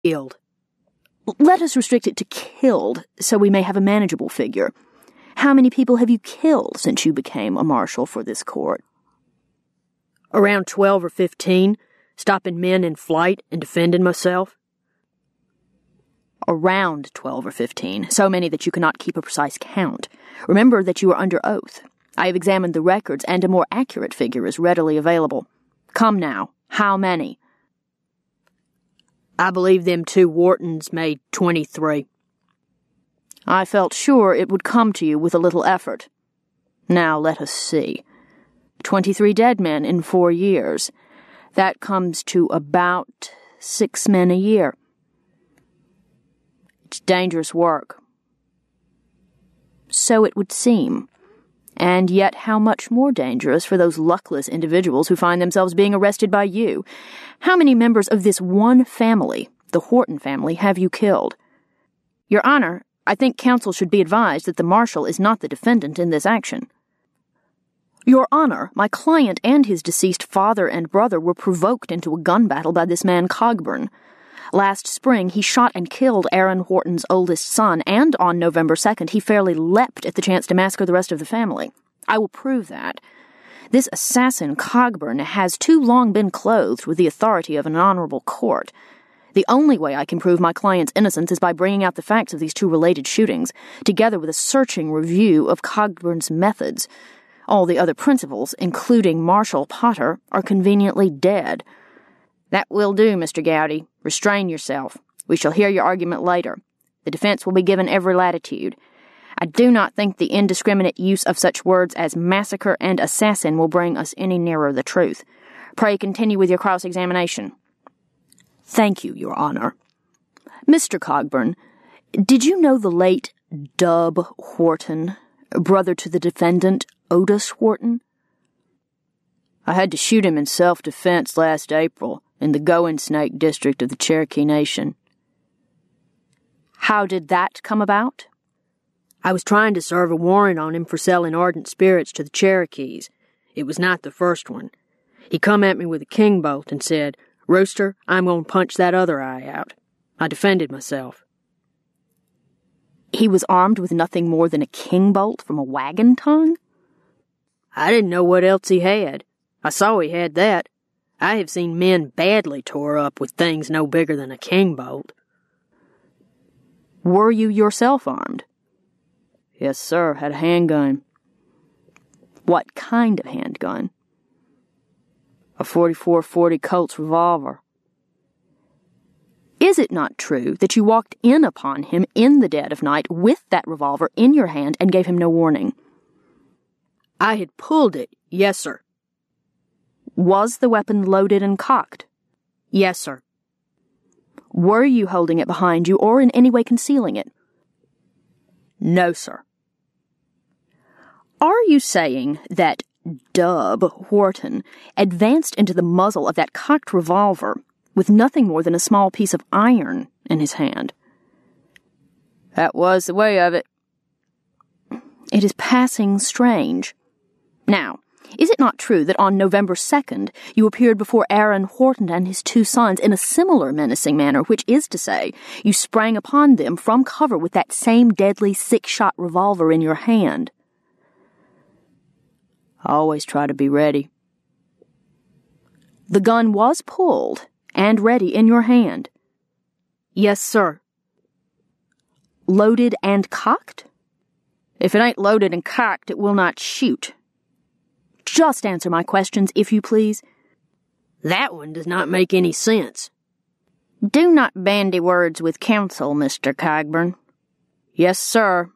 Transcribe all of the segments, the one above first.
Killed. Let us restrict it to killed, so we may have a manageable figure. How many people have you killed since you became a marshal for this court? Around 12 or 15, stopping men in flight and defending myself. Around 12 or 15, so many that you cannot keep a precise count. Remember that you are under oath. I have examined the records, and a more accurate figure is readily available. Come now, how many? I believe them 2 Whartons made 23. I felt sure it would come to you with a little effort. Now let us see. 23 dead men in 4 years. That comes to about 6 men a year. It's dangerous work. So it would seem. And yet how much more dangerous for those luckless individuals who find themselves being arrested by you. How many members of this one family, the Wharton family, have you killed? Your Honor, I think counsel should be advised that the marshal is not the defendant in this action. Your Honor, my client and his deceased father and brother were provoked into a gun battle by this man Cogburn. Last spring, he shot and killed Aaron Wharton's oldest son, and on November 2nd, he fairly leapt at the chance to massacre the rest of the family. I will prove that. This assassin, Cogburn, has too long been clothed with the authority of an honorable court. The only way I can prove my client's innocence is by bringing out the facts of these 2 related shootings, together with a searching review of Cogburn's methods. All the other principals, including Marshal Potter, are conveniently dead. That will do, Mr. Gowdy. Restrain yourself. We shall hear your argument later. The defense will be given every latitude. I do not think the indiscriminate use of such words as massacre and assassin will bring us any nearer the truth. Pray continue with your cross-examination. Thank you, Your Honor. Mr. Cogburn, did you know the late Dub Wharton, brother to the defendant, Otis Wharton? I had to shoot him in self-defense last April in the Going Snake district of the Cherokee Nation. How did that come about? I was trying to serve a warrant on him for selling ardent spirits to the Cherokees. It was not the first one. He come at me with a king bolt and said, "Rooster, I'm going to punch that other eye out." I defended myself. He was armed with nothing more than a king bolt from a wagon tongue? I didn't know what else he had. I saw he had that. I have seen men badly tore up with things no bigger than a king bolt. Were you yourself armed? Yes, sir, had a handgun. What kind of handgun? A 44-40 Colt's revolver. Is it not true that you walked in upon him in the dead of night with that revolver in your hand and gave him no warning? I had pulled it, yes, sir. Was the weapon loaded and cocked? Yes, sir. Were you holding it behind you or in any way concealing it? No, sir. Are you saying that Dub Wharton advanced into the muzzle of that cocked revolver with nothing more than a small piece of iron in his hand? That was the way of it. It is passing strange. Now, is it not true that on November 2nd you appeared before Aaron Wharton and his 2 sons in a similar menacing manner, which is to say, you sprang upon them from cover with that same deadly 6-shot revolver in your hand? I always try to be ready. The gun was pulled and ready in your hand? Yes, sir. Loaded and cocked? If it ain't loaded and cocked, it will not shoot. Just answer my questions, if you please. That one does not make any sense. Do not bandy words with counsel, Mr. Cogburn. Yes, sir.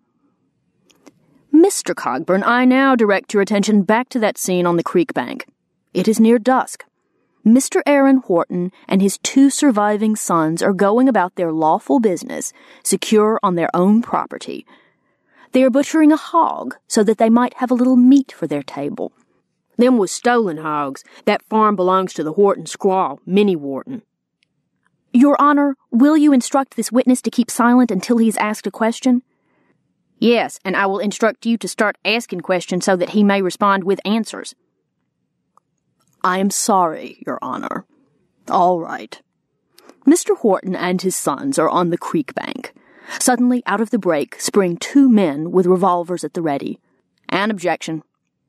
Mr. Cogburn, I now direct your attention back to that scene on the creek bank. It is near dusk. Mr. Aaron Wharton and his 2 surviving sons are going about their lawful business, secure on their own property. They are butchering a hog so that they might have a little meat for their table. Them was stolen hogs. That farm belongs to the Wharton squaw, Minnie Wharton. Your Honor, will you instruct this witness to keep silent until he is asked a question? Yes, and I will instruct you to start asking questions so that he may respond with answers. I am sorry, Your Honor. All right. Mr. Horton and his sons are on the creek bank. Suddenly, out of the brake, spring two men with revolvers at the ready. An objection.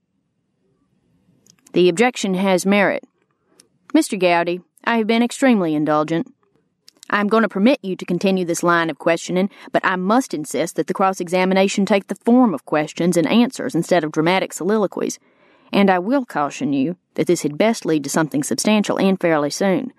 The objection has merit. Mr. Gowdy, I have been extremely indulgent. I am going to permit you to continue this line of questioning, but I must insist that the cross-examination take the form of questions and answers instead of dramatic soliloquies, and I will caution you that this had best lead to something substantial and fairly soon.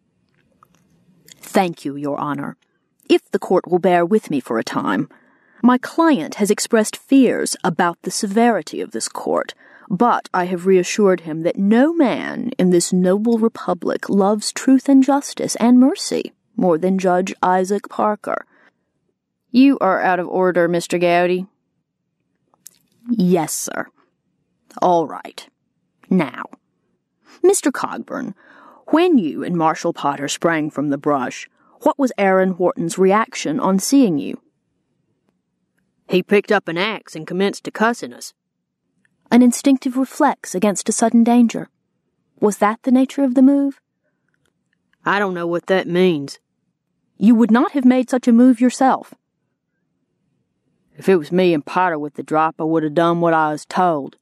Thank you, Your Honor. If the court will bear with me for a time, my client has expressed fears about the severity of this court, but I have reassured him that no man in this noble republic loves truth and justice and mercy more than Judge Isaac Parker. You are out of order, Mr. Gowdy. Yes, sir. All right. Now, Mr. Cogburn, when you and Marshal Potter sprang from the brush, what was Aaron Horton's reaction on seeing you? He picked up an axe and commenced to cussing us. An instinctive reflex against a sudden danger. Was that the nature of the move? I don't know what that means. You would not have made such a move yourself. If it was me and Potter with the drop, I would have done what I was told.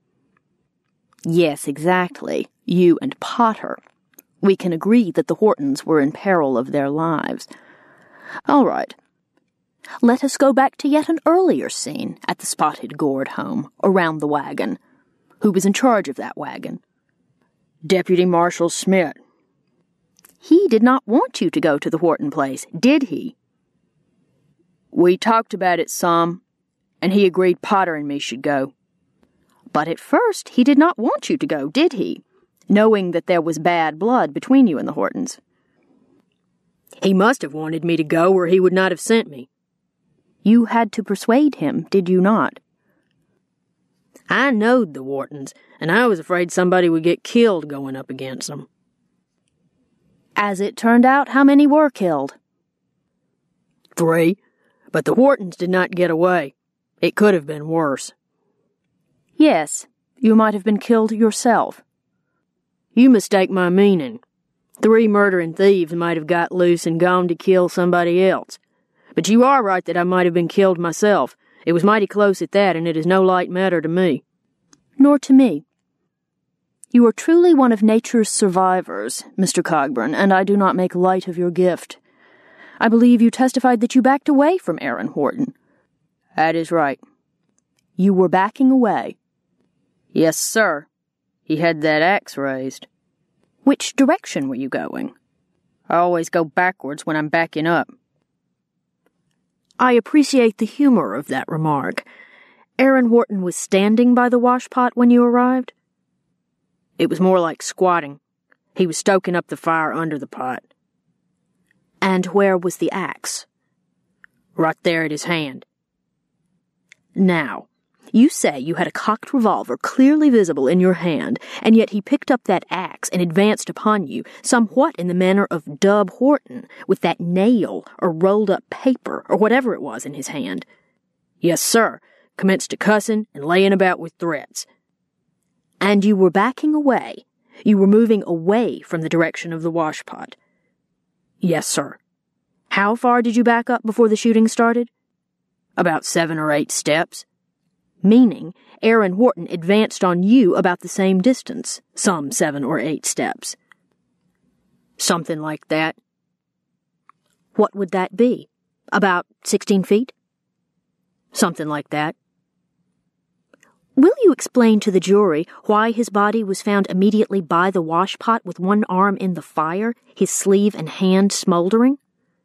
Yes, exactly. You and Potter. We can agree that the Hortons were in peril of their lives. All right. Let us go back to yet an earlier scene at the Spotted Gourd home, around the wagon. Who was in charge of that wagon? Deputy Marshal Smith. He did not want you to go to the Horton place, did he? We talked about it some, and he agreed Potter and me should go. But at first he did not want you to go, did he? Knowing that there was bad blood between you and the Hortons. He must have wanted me to go, or he would not have sent me. You had to persuade him, did you not? I knowed the Hortons, and I was afraid somebody would get killed going up against them. As it turned out, how many were killed? 3, but the Hortons did not get away. It could have been worse. Yes, you might have been killed yourself. You mistake my meaning. 3 murdering thieves might have got loose and gone to kill somebody else. But you are right that I might have been killed myself. It was mighty close at that, and it is no light matter to me. Nor to me. You are truly one of nature's survivors, Mr. Cogburn, and I do not make light of your gift. I believe you testified that you backed away from Aaron Horton. That is right. You were backing away? Yes, sir. He had that axe raised. Which direction were you going? I always go backwards when I'm backing up. I appreciate the humor of that remark. Aaron Horton was standing by the washpot when you arrived? It was more like squatting. He was stoking up the fire under the pot. And where was the axe? Right there at his hand. Now, you say you had a cocked revolver clearly visible in your hand, and yet he picked up that axe and advanced upon you, somewhat in the manner of Dub Horton, with that nail or rolled-up paper or whatever it was in his hand. Yes, sir. Commenced to cussing and laying about with threats. And you were backing away. You were moving away from the direction of the washpot. Yes, sir. How far did you back up before the shooting started? About 7 or 8 steps. Meaning, Aaron Horton advanced on you about the same distance, some 7 or 8 steps. Something like that. What would that be? About 16 feet? Something like that. Will you explain to the jury why his body was found immediately by the washpot with one arm in the fire, his sleeve and hand smoldering?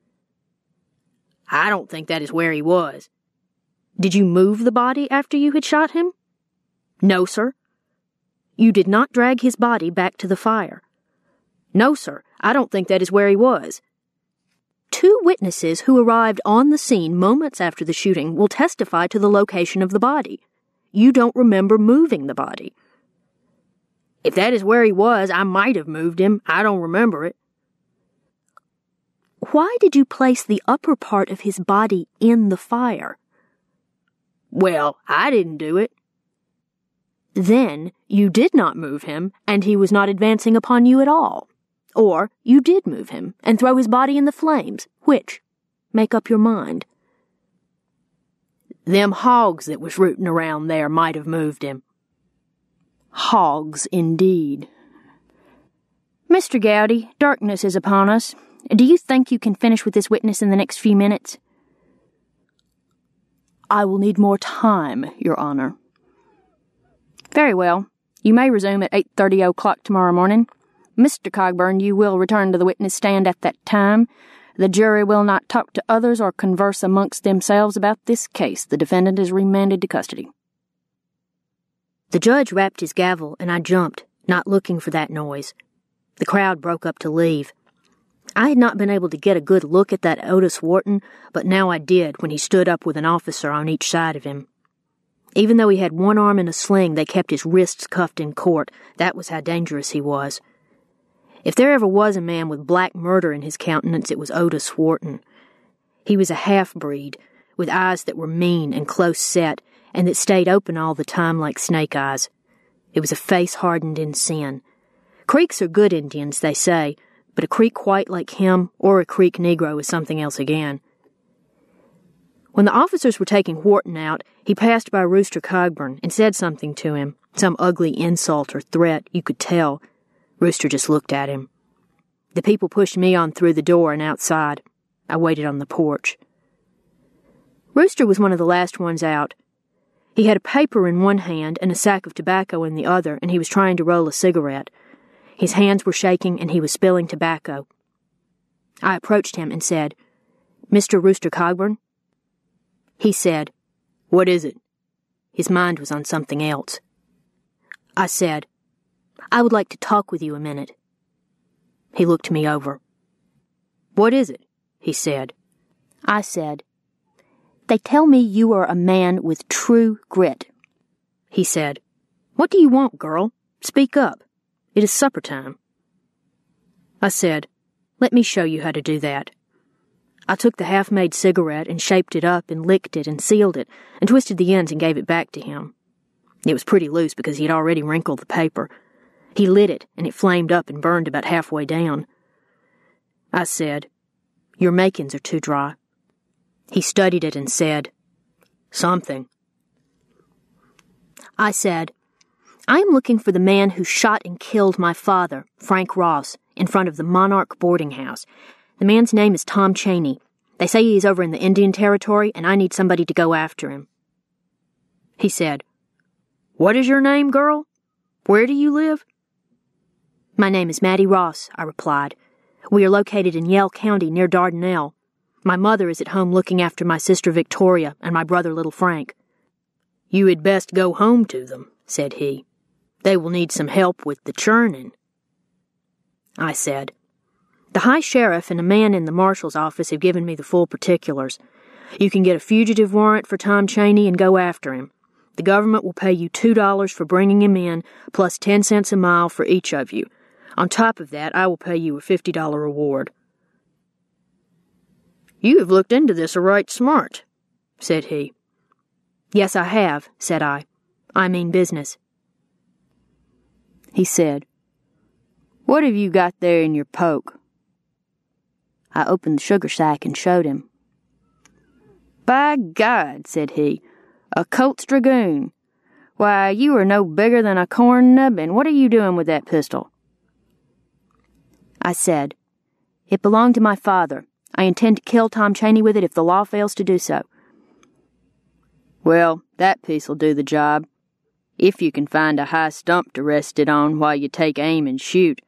I don't think that is where he was. Did you move the body after you had shot him? No, sir. You did not drag his body back to the fire? No, sir. I don't think that is where he was. 2 witnesses who arrived on the scene moments after the shooting will testify to the location of the body. You don't remember moving the body. If that is where he was, I might have moved him. I don't remember it. Why did you place the upper part of his body in the fire? Well, I didn't do it. Then you did not move him, and he was not advancing upon you at all. Or you did move him and throw his body in the flames. Which? Make up your mind. Them hogs that was rooting around there might have moved him. Hogs, indeed. Mr. Gowdy, darkness is upon us. Do you think you can finish with this witness in the next few minutes? I will need more time, Your Honor. Very well. You may resume at 8:30 tomorrow morning. Mr. Cogburn, you will return to the witness stand at that time. The jury will not talk to others or converse amongst themselves about this case. The defendant is remanded to custody. The judge rapped his gavel, and I jumped, not looking for that noise. The crowd broke up to leave. I had not been able to get a good look at that Otis Wharton, but now I did when he stood up with an officer on each side of him. Even though he had one arm in a sling, they kept his wrists cuffed in court. That was how dangerous he was. If there ever was a man with black murder in his countenance, it was Otis Wharton. He was a half-breed, with eyes that were mean and close-set, and that stayed open all the time like snake eyes. It was a face hardened in sin. Creeks are good Indians, they say, but a Creek white like him or a Creek Negro is something else again. When the officers were taking Wharton out, he passed by Rooster Cogburn and said something to him, some ugly insult or threat, you could tell. Rooster just looked at him. The people pushed me on through the door and outside. I waited on the porch. Rooster was one of the last ones out. He had a paper in one hand and a sack of tobacco in the other, and he was trying to roll a cigarette. His hands were shaking, and he was spilling tobacco. I approached him and said, "Mr. Rooster Cogburn?" He said, "What is it?" His mind was on something else. I said, "I would like to talk with you a minute." He looked me over. "What is it?" he said. I said, "They tell me you are a man with true grit." He said, "What do you want, girl? Speak up. It is supper time." I said, "Let me show you how to do that." I took the half-made cigarette and shaped it up and licked it and sealed it and twisted the ends and gave it back to him. It was pretty loose because he had already wrinkled the paper. He lit it, and it flamed up and burned about halfway down. I said, "Your makings are too dry." He studied it and said, "Something." I said, "I am looking for the man who shot and killed my father, Frank Ross, in front of the Monarch boarding house. The man's name is Tom Cheney. They say he is over in the Indian Territory, and I need somebody to go after him." He said, "What is your name, girl? Where do you live?" "My name is Mattie Ross," I replied. "We are located in Yell County near Dardanelle. My mother is at home looking after my sister Victoria and my brother little Frank." "You had best go home to them," said he. "They will need some help with the churning." I said, "The High Sheriff and a man in the Marshal's office have given me the full particulars. You can get a fugitive warrant for Tom Cheney and go after him. The government will pay you $2 for bringing him in, plus 10 cents a mile for each of you. On top of that, I will pay you a $50 reward." "You have looked into this a right smart," said he. "Yes, I have," said I. "I mean business." He said, "What have you got there in your poke?" I opened the sugar sack and showed him. "By God," said he, "a Colt's Dragoon. Why, you are no bigger than a corn nubbin. What are you doing with that pistol?" I said, "It belonged to my father. I intend to kill Tom Cheney with it if the law fails to do so." "Well, that piece'll do the job, if you can find a high stump to rest it on while you take aim and shoot."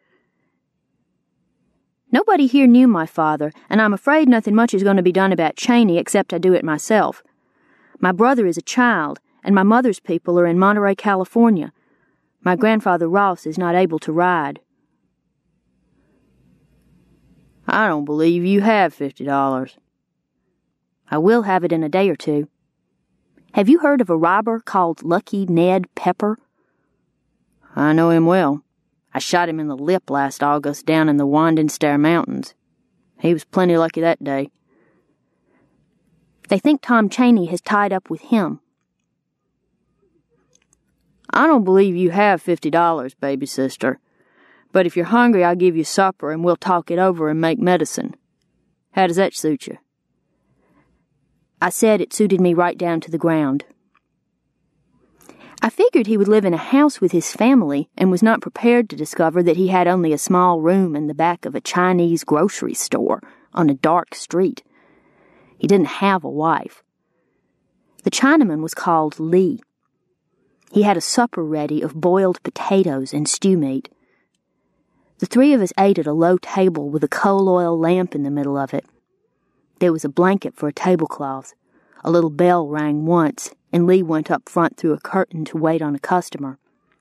Nobody here knew my father, and I'm afraid nothing much is going to be done about Cheney except I do it myself. My brother is a child, and my mother's people are in Monterey, California. My grandfather Ross is not able to ride. "I don't believe you have $50. "I will have it in a day or two." "Have you heard of a robber called Lucky Ned Pepper?" "I know him well. I shot him in the lip last August down in the Winding Stair Mountains. He was plenty lucky that day." "They think Tom Cheney has tied up with him." "I don't believe you have $50, baby sister. But if you're hungry, I'll give you supper and we'll talk it over and make medicine. How does that suit you?" I said it suited me right down to the ground. I figured he would live in a house with his family and was not prepared to discover that he had only a small room in the back of a Chinese grocery store on a dark street. He didn't have a wife. The Chinaman was called Lee. He had a supper ready of boiled potatoes and stew meat. The three of us ate at a low table with a coal oil lamp in the middle of it. There was a blanket for a tablecloth. A little bell rang once, and Lee went up front through a curtain to wait on a customer.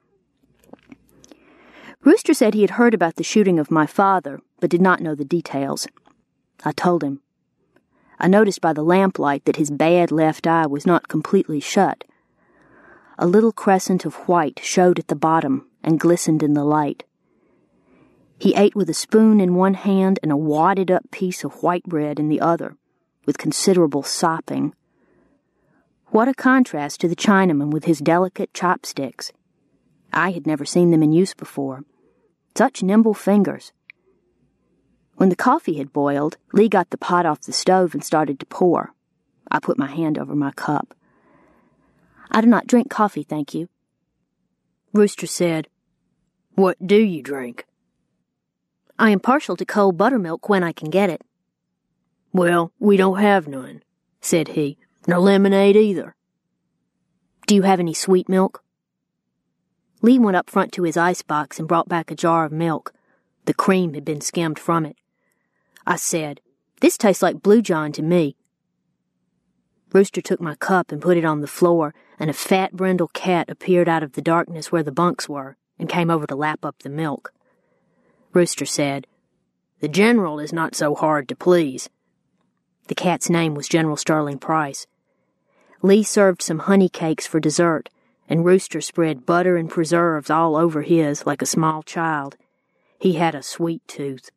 Rooster said he had heard about the shooting of my father, but did not know the details. I told him. I noticed by the lamplight that his bad left eye was not completely shut. A little crescent of white showed at the bottom and glistened in the light. He ate with a spoon in one hand and a wadded-up piece of white bread in the other, with considerable sopping. What a contrast to the Chinaman with his delicate chopsticks. I had never seen them in use before. Such nimble fingers. When the coffee had boiled, Lee got the pot off the stove and started to pour. I put my hand over my cup. "I do not drink coffee, thank you." Rooster said, "What do you drink?" "I am partial to cold buttermilk when I can get it." "Well, we don't have none," said he. "No lemonade either." "Do you have any sweet milk?" Lee went up front to his icebox and brought back a jar of milk. The cream had been skimmed from it. I said, "This tastes like Blue John to me." Rooster took my cup and put it on the floor, and a fat brindle cat appeared out of the darkness where the bunks were and came over to lap up the milk. Rooster said, "The General is not so hard to please." The cat's name was General Sterling Price. Lee served some honey cakes for dessert, and Rooster spread butter and preserves all over his like a small child. He had a sweet tooth.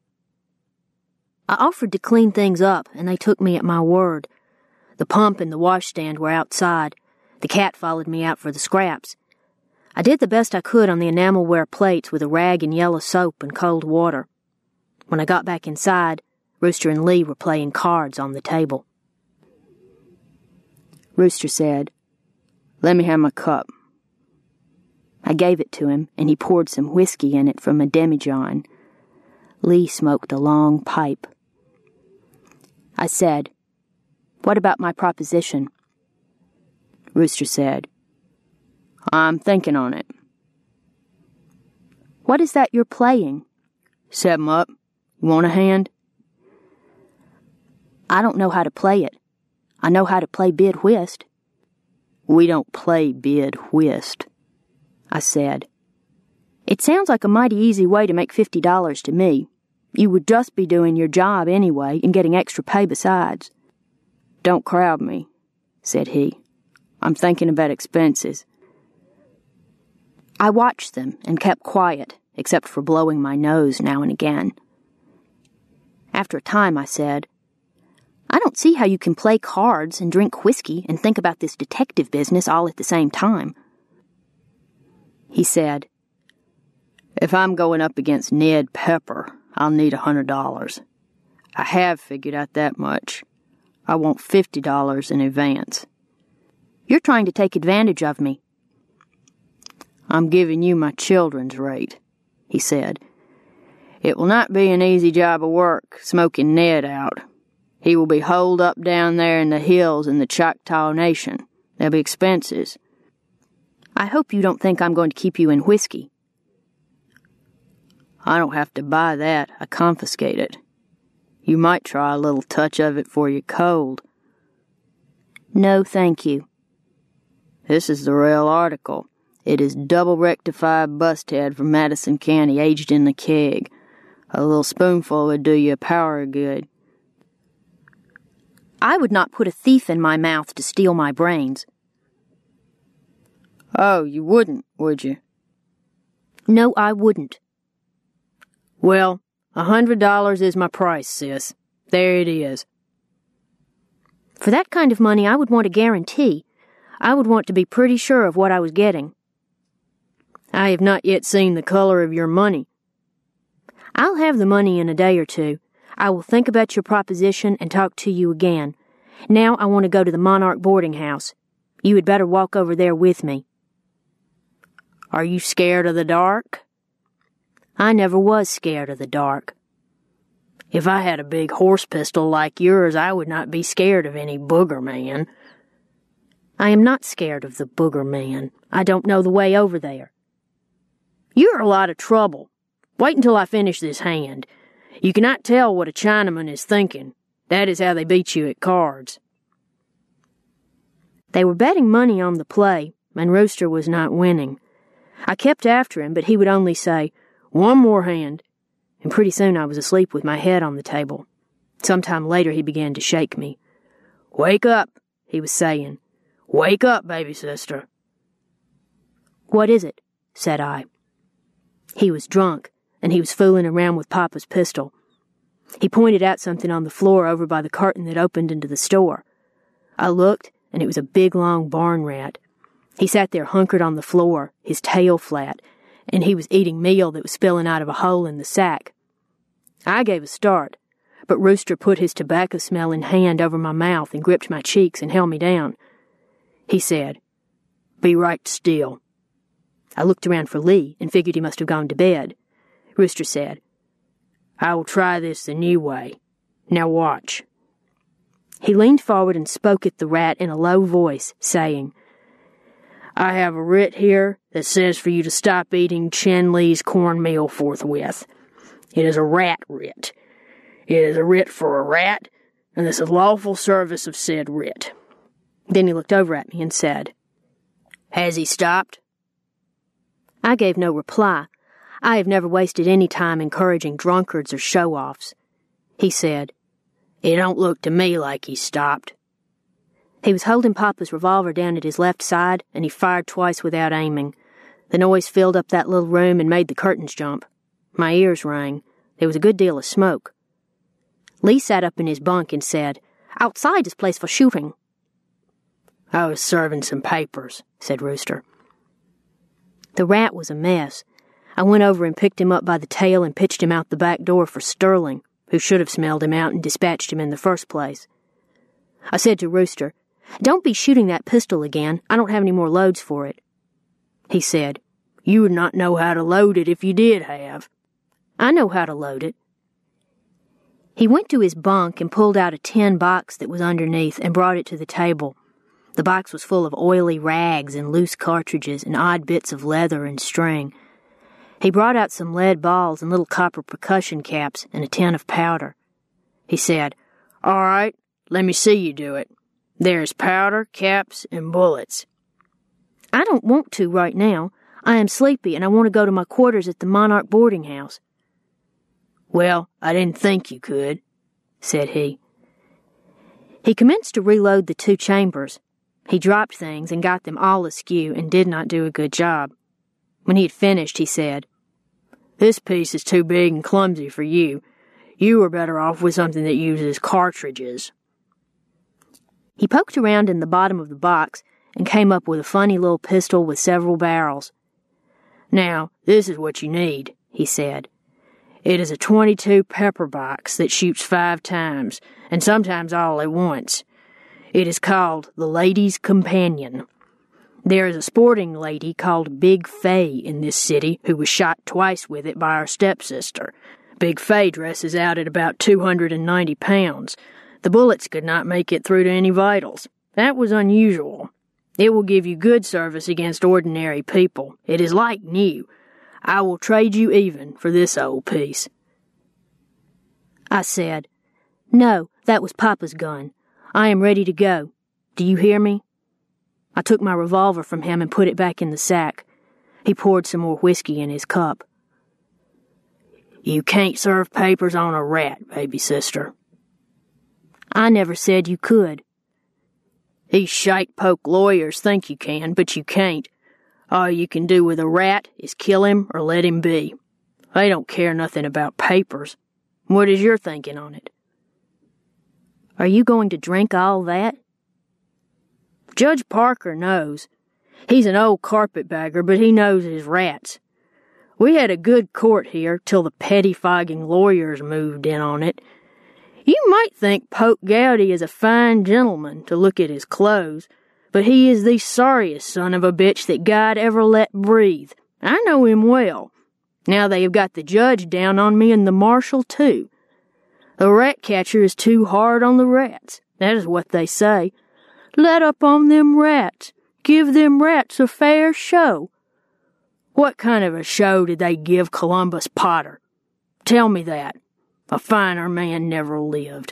I offered to clean things up, and they took me at my word. The pump and the washstand were outside. The cat followed me out for the scraps. I did the best I could on the enamelware plates with a rag and yellow soap and cold water. When I got back inside, Rooster and Lee were playing cards on the table. Rooster said, "Let me have my cup." I gave it to him, and he poured some whiskey in it from a demijohn. Lee smoked a long pipe. I said, "What about my proposition?" Rooster said, "I'm thinking on it." "What is that you're playing?" "7 Up. You want a hand?" "I don't know how to play it. I know how to play bid whist." "We don't play bid whist," I said. "It sounds like a mighty easy way to make $50 to me. You would just be doing your job anyway and getting extra pay besides." "Don't crowd me," said he. "I'm thinking about expenses." I watched them and kept quiet, except for blowing my nose now and again. After a time, I said, "I don't see how you can play cards and drink whiskey and think about this detective business all at the same time." He said, "If I'm going up against Ned Pepper, I'll need $100. I have figured out that much. I want $50 in advance." "You're trying to take advantage of me." "I'm giving you my children's rate," he said. "It will not be an easy job of work smoking Ned out. He will be holed up down there in the hills in the Choctaw Nation. There'll be expenses." "I hope you don't think I'm going to keep you in whiskey." "I don't have to buy that. I confiscate it. You might try a little touch of it for your cold." "No, thank you." "This is the real article. It is double rectified busthead from Madison County, aged in the keg. A little spoonful would do you a power of good." "I would not put a thief in my mouth to steal my brains." "Oh, you wouldn't, would you?" "No, I wouldn't." "Well, $100 is my price, sis. There it is." "For that kind of money, I would want a guarantee. I would want to be pretty sure of what I was getting." "I have not yet seen the color of your money," I'll have the money in a day or two. I will think about your proposition and talk to you again. Now I want to go to the Monarch boarding house. You had better walk over there with me. Are you scared of the dark? I never was scared of the dark. If I had a big horse pistol like yours, I would not be scared of any booger man. I am not scared of the booger man. I don't know the way over there. You're a lot of trouble. Wait until I finish this hand. You cannot tell what a Chinaman is thinking. That is how they beat you at cards. They were betting money on the play, and Rooster was not winning. I kept after him, but he would only say, "One more hand," and pretty soon I was asleep with my head on the table. Sometime later he began to shake me. "Wake up," he was saying. "Wake up, baby sister." "What is it?" said I. He was drunk, and he was fooling around with Papa's pistol. He pointed out something on the floor over by the curtain that opened into the store. I looked, and it was a big, long barn rat. He sat there hunkered on the floor, his tail flat, and he was eating meal that was spilling out of a hole in the sack. I gave a start, but Rooster put his tobacco-smelling hand over my mouth and gripped my cheeks and held me down. He said, "Be right still." I looked around for Lee and figured he must have gone to bed. Rooster said, "I will try this the new way. Now watch." He leaned forward and spoke at the rat in a low voice, saying, "I have a writ here that says for you to stop eating Chen Li's cornmeal forthwith. It is a rat writ. It is a writ for a rat, and this is lawful service of said writ." Then he looked over at me and said, "Has he stopped?" I gave no reply. I have never wasted any time encouraging drunkards or show-offs. He said, "It don't look to me like he stopped." He was holding Papa's revolver down at his left side, and he fired twice without aiming. The noise filled up that little room and made the curtains jump. My ears rang. There was a good deal of smoke. Lee sat up in his bunk and said, "Outside is place for shooting." "I was serving some papers," said Rooster. The rat was a mess. I went over and picked him up by the tail and pitched him out the back door for Sterling, who should have smelled him out and dispatched him in the first place. I said to Rooster, "Don't be shooting that pistol again. I don't have any more loads for it." He said, "You would not know how to load it if you did have." "I know how to load it." He went to his bunk and pulled out a tin box that was underneath and brought it to the table. The box was full of oily rags and loose cartridges and odd bits of leather and string. He brought out some lead balls and little copper percussion caps and a tin of powder. He said, "All right, let me see you do it. There's powder, caps, and bullets." "I don't want to right now. I am sleepy and I want to go to my quarters at the Monarch boarding house." "Well, I didn't think you could," said he. He commenced to reload the 2 chambers. He dropped things and got them all askew and did not do a good job. When he had finished, he said, "This piece is too big and clumsy for you. You are better off with something that uses cartridges." He poked around in the bottom of the box and came up with a funny little pistol with several barrels. "Now, this is what you need," he said. "It is a 22 pepper box that shoots 5 times, and sometimes all at once. It is called the Lady's Companion. There is a sporting lady called Big Fay in this city who was shot twice with it by our stepsister. Big Fay dresses out at about 290 pounds. The bullets could not make it through to any vitals. That was unusual. It will give you good service against ordinary people. It is like new. I will trade you even for this old piece." I said, "No, that was Papa's gun. I am ready to go. Do you hear me?" I took my revolver from him and put it back in the sack. He poured some more whiskey in his cup. "You can't serve papers on a rat, baby sister." "I never said you could." "These shite-poke lawyers think you can, but you can't. All you can do with a rat is kill him or let him be. They don't care nothing about papers. What is your thinking on it?" "Are you going to drink all that?" "Judge Parker knows. He's an old carpetbagger, but he knows his rats. We had a good court here till the pettifogging lawyers moved in on it. You might think Pope Gowdy is a fine gentleman to look at his clothes, but he is the sorriest son of a bitch that God ever let breathe. I know him well. Now they have got the judge down on me and the marshal, too. The rat catcher is too hard on the rats. That is what they say. Let up on them rats. Give them rats a fair show. What kind of a show did they give Columbus Potter? Tell me that. A finer man never lived.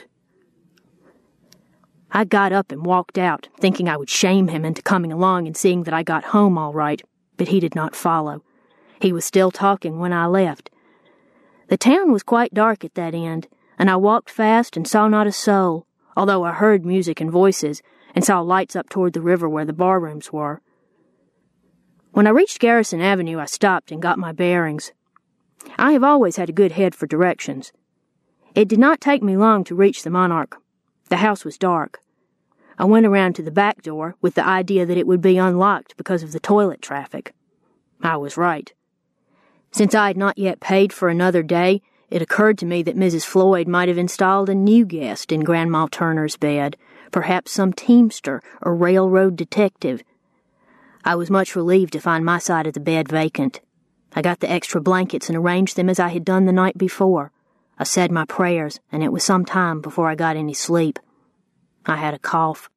I got up and walked out, thinking I would shame him into coming along and seeing that I got home all right, but he did not follow. He was still talking when I left. The town was quite dark at that end, and I walked fast and saw not a soul, although I heard music and voices, and saw lights up toward the river where the barrooms were. When I reached Garrison Avenue, I stopped and got my bearings. I have always had a good head for directions. It did not take me long to reach the Monarch. The house was dark. I went around to the back door with the idea that it would be unlocked because of the toilet traffic. I was right. Since I had not yet paid for another day, it occurred to me that Mrs. Floyd might have installed a new guest in Grandma Turner's bed, perhaps some teamster or railroad detective. I was much relieved to find my side of the bed vacant. I got the extra blankets and arranged them as I had done the night before. I said my prayers, and it was some time before I got any sleep. I had a cough.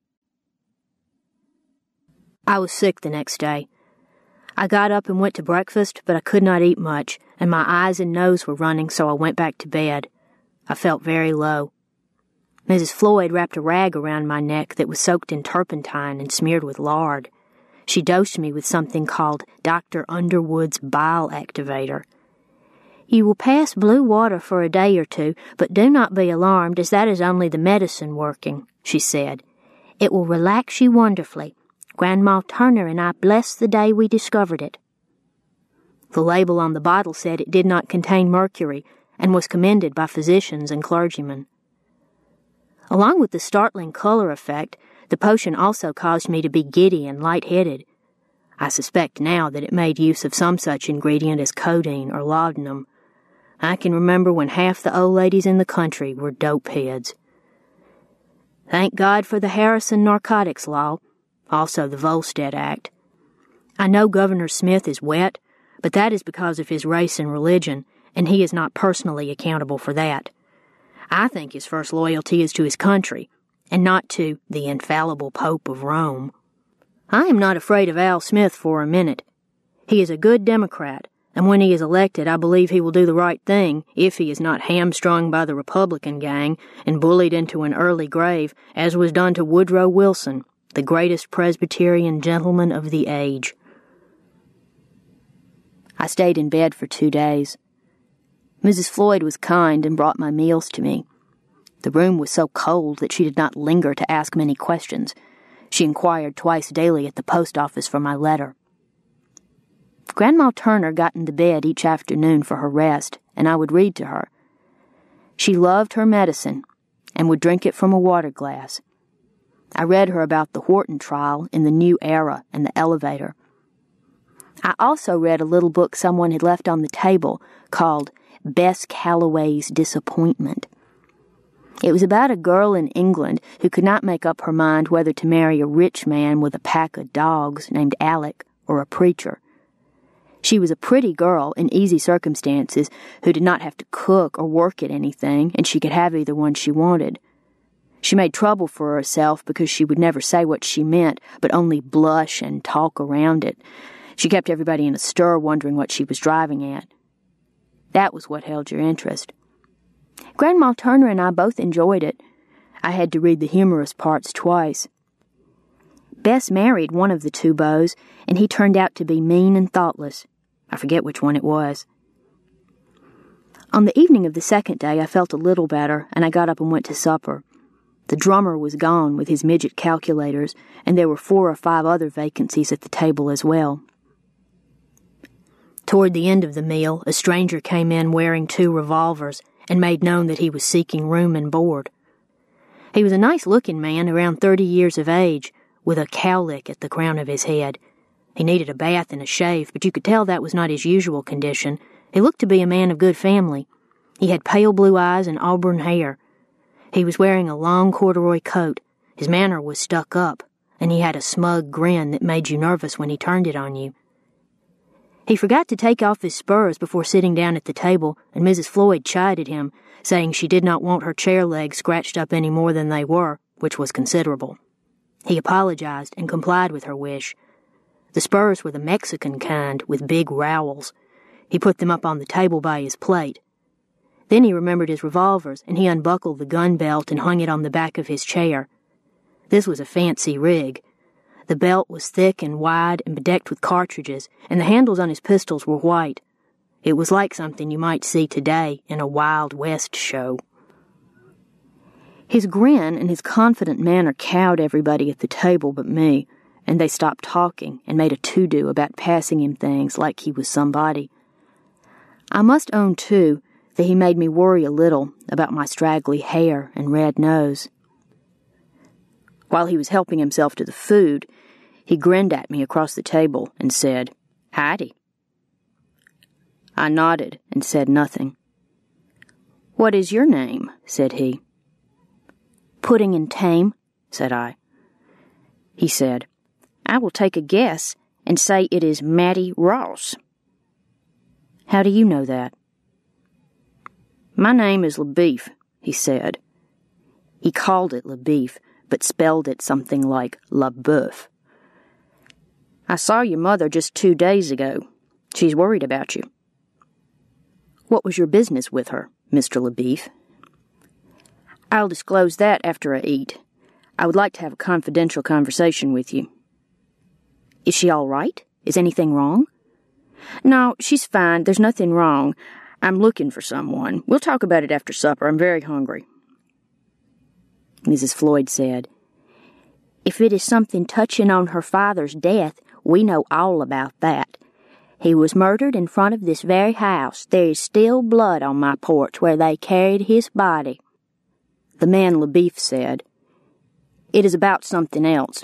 I was sick the next day. I got up and went to breakfast, but I could not eat much, and my eyes and nose were running, so I went back to bed. I felt very low. Mrs. Floyd wrapped a rag around my neck that was soaked in turpentine and smeared with lard. She dosed me with something called Dr. Underwood's Bile Activator. You will pass blue water for a day or two, but do not be alarmed, as that is only the medicine working, she said. It will relax you wonderfully. Grandma Turner and I blessed the day we discovered it. The label on the bottle said it did not contain mercury and was commended by physicians and clergymen. Along with the startling color effect, the potion also caused me to be giddy and lightheaded. I suspect now that it made use of some such ingredient as codeine or laudanum. I can remember when half the old ladies in the country were dope heads. Thank God for the Harrison Narcotics Law, also the Volstead Act. I know Governor Smith is wet, but that is because of his race and religion, and he is not personally accountable for that. I think his first loyalty is to his country, and not to the infallible Pope of Rome. I am not afraid of Al Smith for a minute. He is a good Democrat, and when he is elected, I believe he will do the right thing if he is not hamstrung by the Republican gang and bullied into an early grave, as was done to Woodrow Wilson, the greatest Presbyterian gentleman of the age. I stayed in bed for 2 days. Mrs. Floyd was kind and brought my meals to me. The room was so cold that she did not linger to ask many questions. She inquired twice daily at the post office for my letter. Grandma Turner got into bed each afternoon for her rest, and I would read to her. She loved her medicine and would drink it from a water glass. I read her about the Horton trial in the New Era and the Elevator. I also read a little book someone had left on the table called Bess Calloway's Disappointment. It was about a girl in England who could not make up her mind whether to marry a rich man with a pack of dogs named Alec or a preacher. She was a pretty girl in easy circumstances who did not have to cook or work at anything, and she could have either one she wanted. She made trouble for herself because she would never say what she meant, but only blush and talk around it. She kept everybody in a stir wondering what she was driving at. That was what held your interest. Grandma Turner and I both enjoyed it. I had to read the humorous parts twice. Bess married one of the two beaux, and he turned out to be mean and thoughtless. I forget which one it was. On the evening of the second day, I felt a little better, and I got up and went to supper. The drummer was gone with his midget calculators, and there were 4 or 5 other vacancies at the table as well. Toward the end of the meal, a stranger came in wearing 2 revolvers and made known that he was seeking room and board. He was a nice-looking man, around 30 years of age, with a cowlick at the crown of his head. He needed a bath and a shave, but you could tell that was not his usual condition. He looked to be a man of good family. He had pale blue eyes and auburn hair. He was wearing a long corduroy coat. His manner was stuck up, and he had a smug grin that made you nervous when he turned it on you. He forgot to take off his spurs before sitting down at the table, and Mrs. Floyd chided him, saying she did not want her chair legs scratched up any more than they were, which was considerable. He apologized and complied with her wish. The spurs were the Mexican kind, with big rowels. He put them up on the table by his plate. Then he remembered his revolvers, and he unbuckled the gun belt and hung it on the back of his chair. This was a fancy rig. The belt was thick and wide and bedecked with cartridges, and the handles on his pistols were white. It was like something you might see today in a Wild West show. His grin and his confident manner cowed everybody at the table but me, and they stopped talking and made a to-do about passing him things like he was somebody. I must own, too, that he made me worry a little about my straggly hair and red nose. While he was helping himself to the food, he grinned at me across the table and said, "Howdy." I nodded and said nothing. "What is your name?" said he. "Pudding and Tame," said I. He said, "I will take a guess and say it is Mattie Ross." "How do you know that?" "My name is LaBeef," he said. He called it LaBeef, but spelled it something like LaBeouf. "I saw your mother just 2 days ago. She's worried about you." "What was your business with her, Mr. LaBeef?" "I'll disclose that after I eat. I would like to have a confidential conversation with you." "Is she all right? Is anything wrong?" "No, she's fine. There's nothing wrong. I'm looking for someone. We'll talk about it after supper. I'm very hungry." Mrs. Floyd said, "If it is something touching on her father's death, we know all about that. He was murdered in front of this very house. There is still blood on my porch where they carried his body." The man LaBeef said, "It is about something else."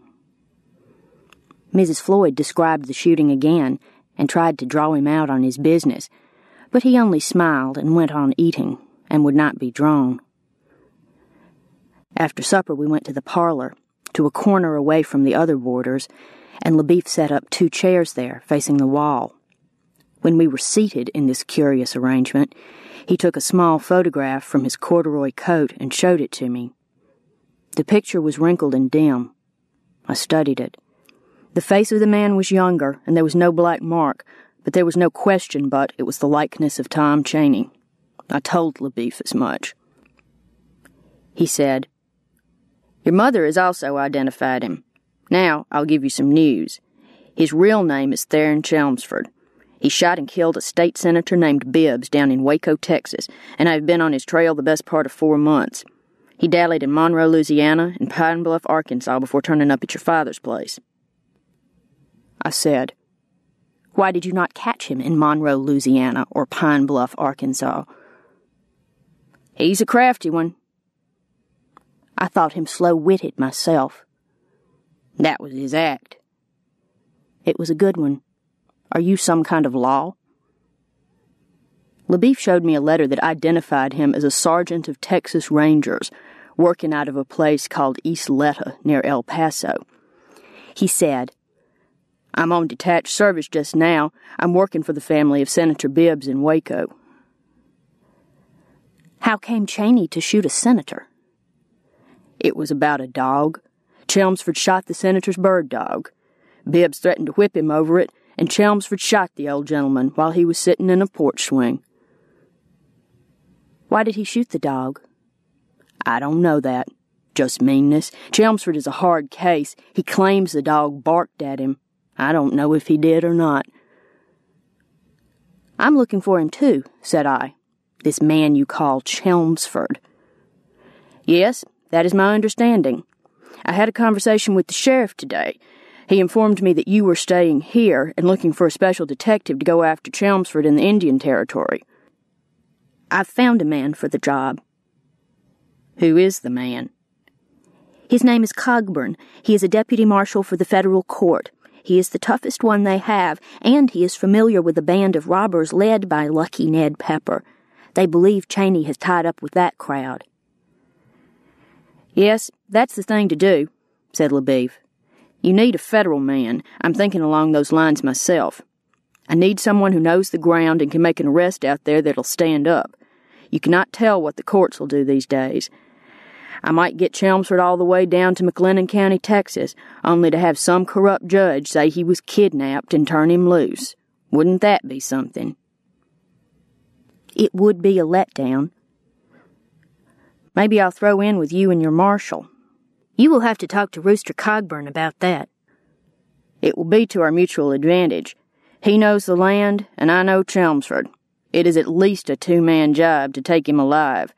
Mrs. Floyd described the shooting again and tried to draw him out on his business, but he only smiled and went on eating and would not be drawn. After supper we went to the parlor, to a corner away from the other boarders, and LaBeef set up 2 chairs there, facing the wall. When we were seated in this curious arrangement, he took a small photograph from his corduroy coat and showed it to me. The picture was wrinkled and dim. I studied it. The face of the man was younger, and there was no black mark, but there was no question but it was the likeness of Tom Chaney. I told LaBeef as much. He said, "Your mother has also identified him. Now I'll give you some news. His real name is Theron Chelmsford. He shot and killed a state senator named Bibbs down in Waco, Texas, and I've been on his trail the best part of 4 months. He dallied in Monroe, Louisiana, and Pine Bluff, Arkansas before turning up at your father's place." I said, "Why did you not catch him in Monroe, Louisiana, or Pine Bluff, Arkansas?" "He's a crafty one." I thought him slow-witted myself. "That was his act." "It was a good one. Are you some kind of law?" LaBeef showed me a letter that identified him as a sergeant of Texas Rangers, working out of a place called East Letta near El Paso. He said, "I'm on detached service just now. I'm working for the family of Senator Bibbs in Waco." "How came Chaney to shoot a senator?" "It was about a dog. Chelmsford shot the senator's bird dog. Bibbs threatened to whip him over it, and Chelmsford shot the old gentleman while he was sitting in a porch swing." "Why did he shoot the dog?" "I don't know that. Just meanness. Chelmsford is a hard case. He claims the dog barked at him. I don't know if he did or not." "I'm looking for him too," said I. "This man you call Chelmsford." "Yes, that is my understanding. I had a conversation with the sheriff today. He informed me that you were staying here and looking for a special detective to go after Chelmsford in the Indian Territory." "I've found a man for the job." "Who is the man?" "His name is Cogburn. He is a deputy marshal for the federal court. He is the toughest one they have, and he is familiar with a band of robbers led by Lucky Ned Pepper. They believe Cheney has tied up with that crowd. Yes, that's the thing to do, said LaBeef. You need a federal man. I'm thinking along those lines myself. I need someone who knows the ground and can make an arrest out there that'll stand up. You cannot tell what the courts will do these days. I might get Chelmsford all the way down to McLennan County, Texas, only to have some corrupt judge say he was kidnapped and turn him loose. Wouldn't that be something? It would be a letdown. Maybe I'll throw in with you and your marshal. You will have to talk to Rooster Cogburn about that. It will be to our mutual advantage. He knows the land, and I know Chelmsford. It is at least a two-man job to take him alive.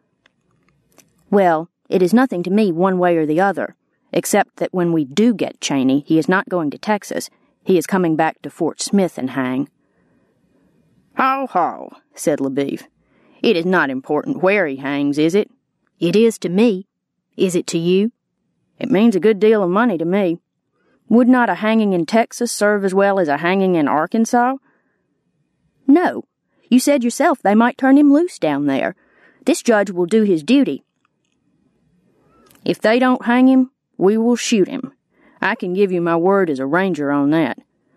Well, it is nothing to me one way or the other, except that when we do get Cheney, he is not going to Texas. He is coming back to Fort Smith and hang. Ho, ho, said LaBeef. It is not important where he hangs, is it? It is to me. Is it to you? It means a good deal of money to me. Would not a hanging in Texas serve as well as a hanging in Arkansas? No. You said yourself they might turn him loose down there. This judge will do his duty. If they don't hang him, we will shoot him. I can give you my word as a ranger on that.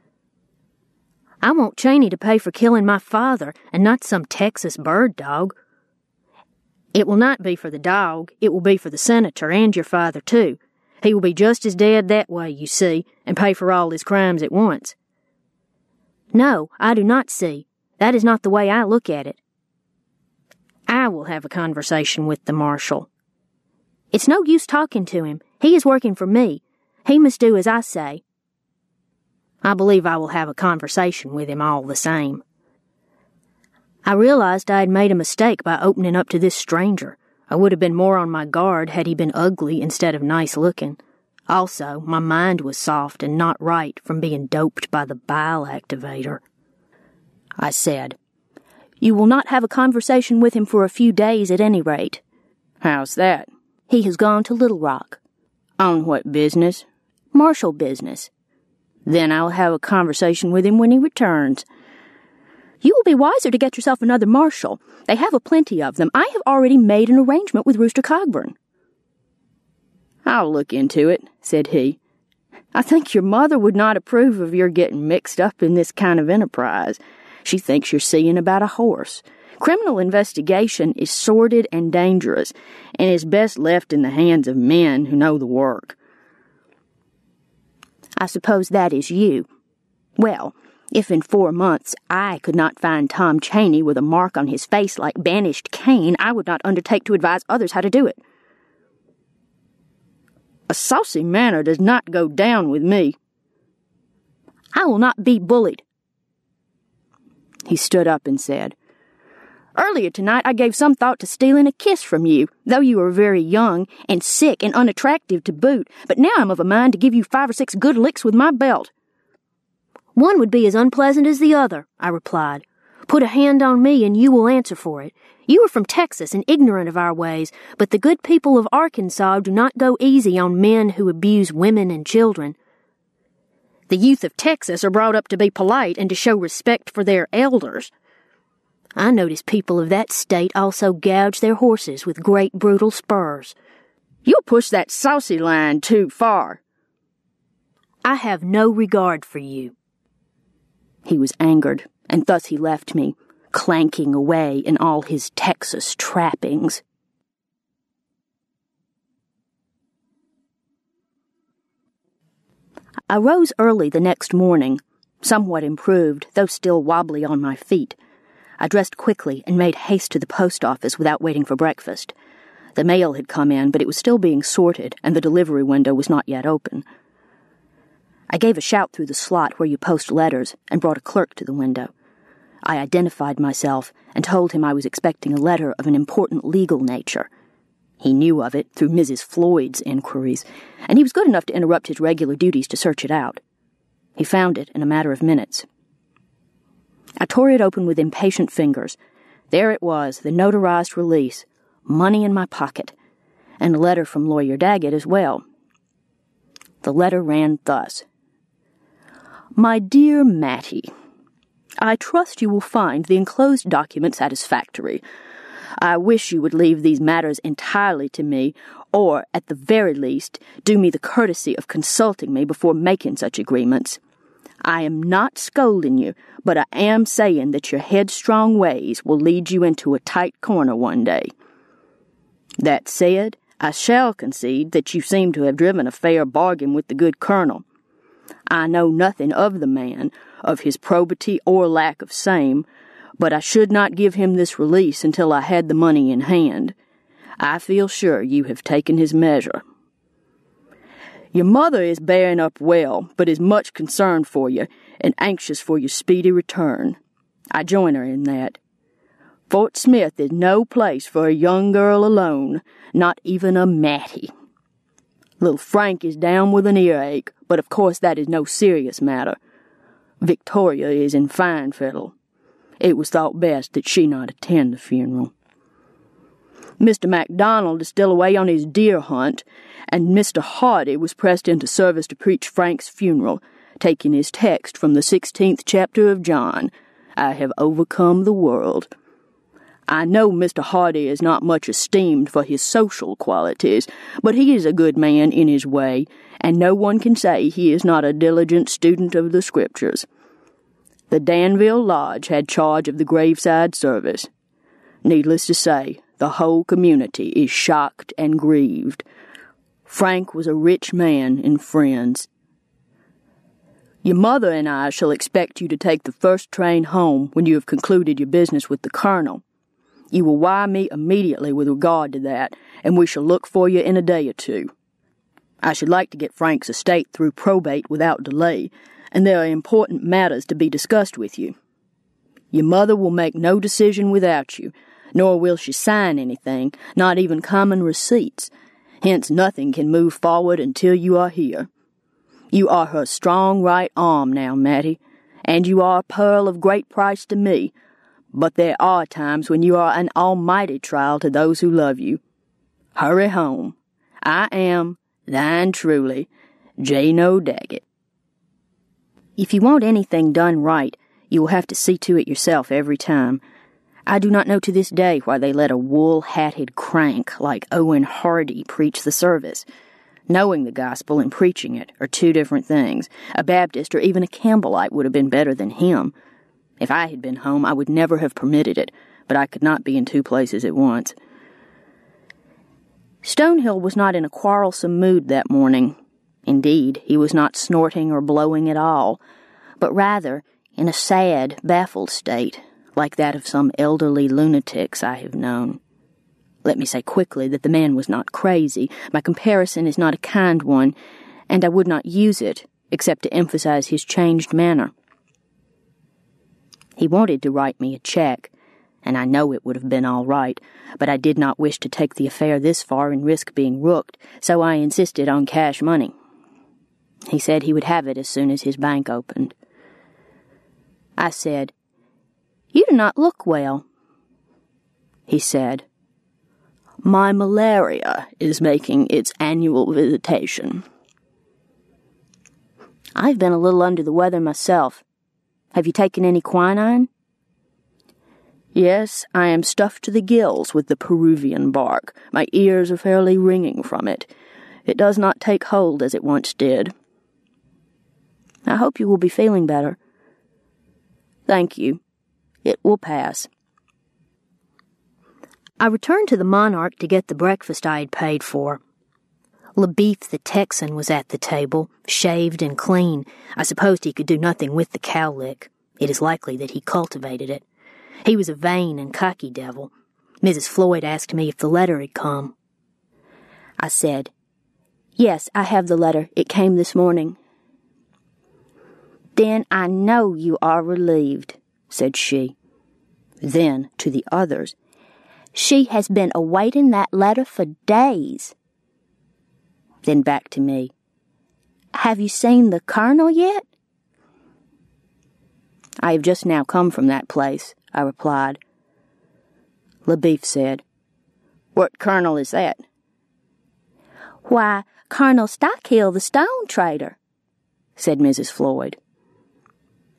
I want Cheney to pay for killing my father and not some Texas bird dog. It will not be for the dog. It will be for the senator and your father, too. He will be just as dead that way, you see, and pay for all his crimes at once. No, I do not see. That is not the way I look at it. I will have a conversation with the marshal. It's no use talking to him. He is working for me. He must do as I say. I believe I will have a conversation with him all the same. I realized I had made a mistake by opening up to this stranger. I would have been more on my guard had he been ugly instead of nice-looking. Also, my mind was soft and not right from being doped by the bile activator. I said, "You will not have a conversation with him for a few days at any rate." "How's that?" "He has gone to Little Rock." "On what business?" "Marshal business." "Then I'll have a conversation with him when he returns." "You will be wiser to get yourself another marshal. They have a plenty of them. I have already made an arrangement with Rooster Cogburn." "I'll look into it," said he. "I think your mother would not approve of your getting mixed up in this kind of enterprise. She thinks you're seeing about a horse. Criminal investigation is sordid and dangerous, and is best left in the hands of men who know the work." "I suppose that is you. Well, if in 4 months I could not find Tom Cheney with a mark on his face like banished Cain, I would not undertake to advise others how to do it." "A saucy manner does not go down with me." "I will not be bullied." He stood up and said, "Earlier tonight I gave some thought to stealing a kiss from you, though you are very young and sick and unattractive to boot, but now I'm of a mind to give you 5 or 6 good licks with my belt." "One would be as unpleasant as the other," I replied. "Put a hand on me and you will answer for it. You are from Texas and ignorant of our ways, but the good people of Arkansas do not go easy on men who abuse women and children." "The youth of Texas are brought up to be polite and to show respect for their elders." "I notice people of that state also gouge their horses with great brutal spurs." "You'll push that saucy line too far." "I have no regard for you." He was angered, and thus he left me, clanking away in all his Texas trappings. I rose early the next morning, somewhat improved, though still wobbly on my feet. I dressed quickly and made haste to the post office without waiting for breakfast. The mail had come in, but it was still being sorted, and the delivery window was not yet open. I gave a shout through the slot where you post letters and brought a clerk to the window. I identified myself and told him I was expecting a letter of an important legal nature. He knew of it through Mrs. Floyd's inquiries, and he was good enough to interrupt his regular duties to search it out. He found it in a matter of minutes. I tore it open with impatient fingers. There it was, the notarized release, money in my pocket, and a letter from Lawyer Daggett as well. The letter ran thus: My dear Mattie, I trust you will find the enclosed document satisfactory. I wish you would leave these matters entirely to me, or, at the very least, do me the courtesy of consulting me before making such agreements. I am not scolding you, but I am saying that your headstrong ways will lead you into a tight corner one day. That said, I shall concede that you seem to have driven a fair bargain with the good Colonel. I know nothing of the man, of his probity or lack of same, but I should not give him this release until I had the money in hand. I feel sure you have taken his measure. Your mother is bearing up well, but is much concerned for you, and anxious for your speedy return. I join her in that. Fort Smith is no place for a young girl alone, not even a Mattie. Little Frank is down with an earache, but of course that is no serious matter. Victoria is in fine fettle. It was thought best that she not attend the funeral. Mr. MacDonald is still away on his deer hunt, and Mr. Hardy was pressed into service to preach Frank's funeral, taking his text from the 16th chapter of John, I have overcome the world. I know Mr. Hardy is not much esteemed for his social qualities, but he is a good man in his way, and no one can say he is not a diligent student of the Scriptures. The Danville Lodge had charge of the graveside service. Needless to say, the whole community is shocked and grieved. Frank was a rich man in friends. Your mother and I shall expect you to take the first train home when you have concluded your business with the Colonel. You will wire me immediately with regard to that, and we shall look for you in a day or two. I should like to get Frank's estate through probate without delay, and there are important matters to be discussed with you. Your mother will make no decision without you, nor will she sign anything, not even common receipts. Hence nothing can move forward until you are here. You are her strong right arm now, Mattie, and you are a pearl of great price to me, but there are times when you are an almighty trial to those who love you. Hurry home. I am, thine truly, Jano Daggett. If you want anything done right, you will have to see to it yourself every time. I do not know to this day why they let a wool-hatted crank like Owen Hardy preach the service. Knowing the gospel and preaching it are two different things. A Baptist or even a Campbellite would have been better than him. If I had been home, I would never have permitted it, but I could not be in two places at once. Stonehill was not in a quarrelsome mood that morning. Indeed, he was not snorting or blowing at all, but rather in a sad, baffled state, like that of some elderly lunatics I have known. Let me say quickly that the man was not crazy. My comparison is not a kind one, and I would not use it, except to emphasize his changed manner. He wanted to write me a check, and I know it would have been all right, but I did not wish to take the affair this far and risk being rooked, so I insisted on cash money. He said he would have it as soon as his bank opened. I said, "You do not look well." He said, "My malaria is making its annual visitation." I've been a little under the weather myself. Have you taken any quinine? Yes, I am stuffed to the gills with the Peruvian bark. My ears are fairly ringing from it. It does not take hold as it once did. I hope you will be feeling better. Thank you. It will pass. I returned to the Monarch to get the breakfast I had paid for. LaBeef the Texan was at the table, shaved and clean. I supposed he could do nothing with the cowlick. It is likely that he cultivated it. He was a vain and cocky devil. Mrs. Floyd asked me if the letter had come. I said, "Yes, I have the letter. It came this morning." "Then I know you are relieved," said she. Then, to the others, "She has been awaiting that letter for days." Then back to me, "Have you seen the Colonel yet?" "I have just now come from that place," I replied. LaBeef said, "What Colonel is that?" "Why, Colonel Stockhill, the stone trader," said Mrs. Floyd.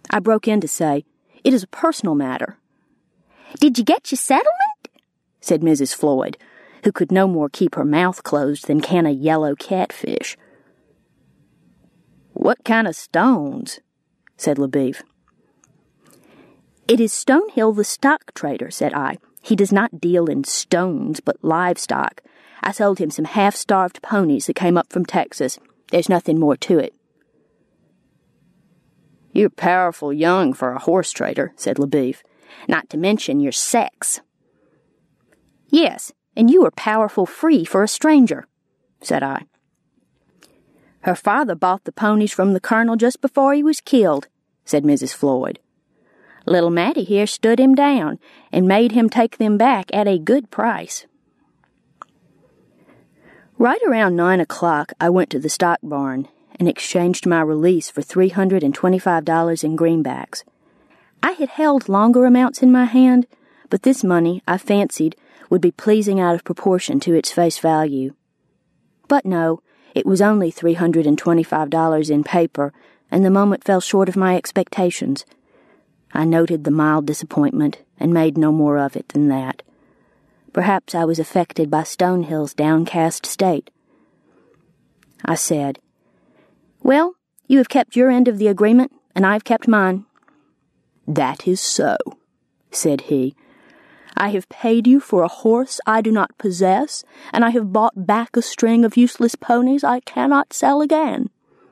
I broke in to say, "It is a personal matter." "Did you get your settlement?" said Mrs. Floyd, who could no more keep her mouth closed than can a yellow catfish. "What kind of stones?" said LaBeef. "It is Stonehill the stock trader," said I. "He does not deal in stones, but livestock. I sold him some half-starved ponies that came up from Texas. There's nothing more to it." "You're powerful young for a horse trader," said LaBeef. "Not to mention your sex." "Yes, and you are powerful free for a stranger," said I. "Her father bought the ponies from the colonel just before he was killed," said Mrs. Floyd. "Little Mattie here stood him down and made him take them back at a good price." Right around 9 o'clock, I went to the stock barn and exchanged my release for $325 in greenbacks. I had held longer amounts in my hand, but this money, I fancied, would be pleasing out of proportion to its face value. But no, it was only $325 in paper, and the moment fell short of my expectations. I noted the mild disappointment and made no more of it than that. Perhaps I was affected by Stonehill's downcast state. I said, "Well, you have kept your end of the agreement, and I've kept mine." "That is so," said he. "I have paid you for a horse I do not possess, and I have bought back a string of useless ponies I cannot sell again."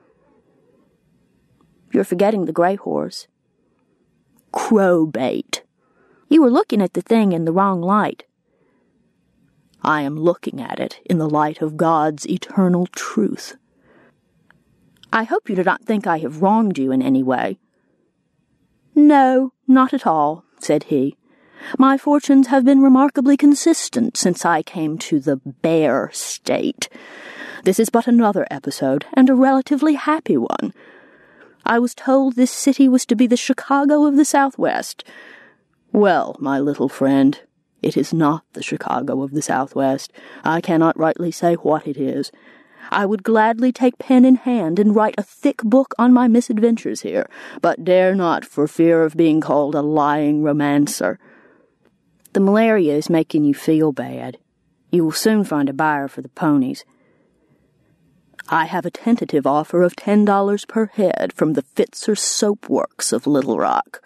"You're forgetting the gray horse." "Crowbait." "You were looking at the thing in the wrong light." "I am looking at it in the light of God's eternal truth." "I hope you do not think I have wronged you in any way." "No, not at all," said he. "My fortunes have been remarkably consistent since I came to the Bear State. This is but another episode, and a relatively happy one. I was told this city was to be the Chicago of the Southwest. Well, my little friend, it is not the Chicago of the Southwest. I cannot rightly say what it is. I would gladly take pen in hand and write a thick book on my misadventures here, but dare not for fear of being called a lying romancer. The malaria is making you feel bad. You will soon find a buyer for the ponies. I have a tentative offer of $10 per head from the Fitzer Soap Works of Little Rock."